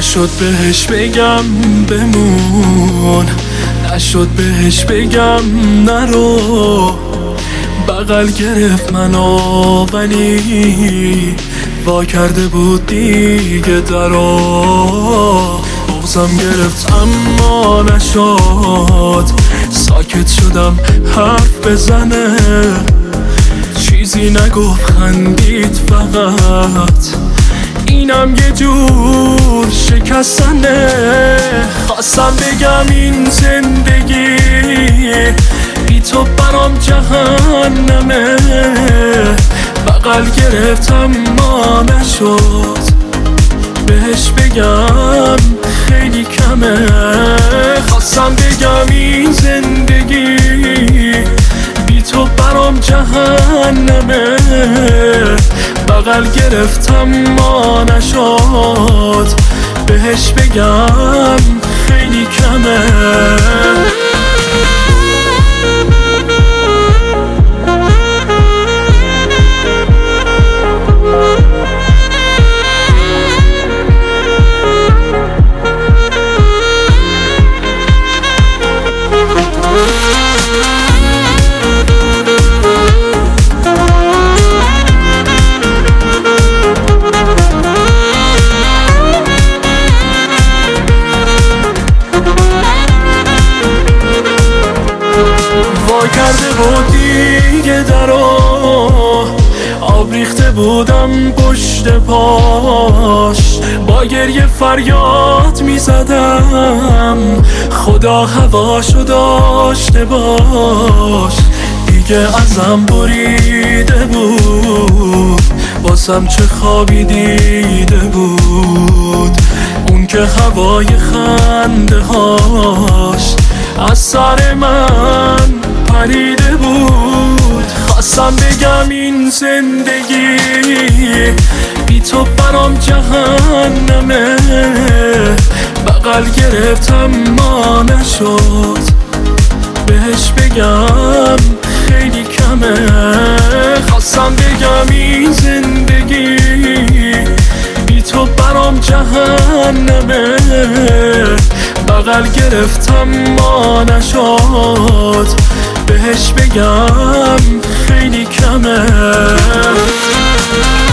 نشد بهش بگم بمون، نشد بهش بگم نرو. بغل گرفت منو ولی وا کرده بود دیگه درو. بغضم گرفت اما نشد، ساکت شدم حرف بزنه. چیزی نگفت خندید فقط، اینم یه جور شکستنه. خواستم بگم این زندگی بی تو برام جهنمه. بغل گرفتم ما نشد بهش بگم خیلی کمه. خواستم بگم این زندگی بی تو برام جهنمه. بغل گرفتم ما نشد بهش بگم خیلی کمه. کرده بود دیگه درو، آب ریخته بودم پشت پاش. با گریه فریاد میزدم خدا هواشو داشته باش. دیگه ازم بریده بود، واسم چه خوابی دیده بود. اون که هوای خنده هاش از سر من پریده بود. خواستم بگم این زندگی بی تو برام جهنمه. بغل گرفتم ما نشد بهش بگم خیلی کمه. خواستم بگم این زندگی بی تو برام جهنمه. بغل گرفتم ما نشد بهش بگم خیلی کمه.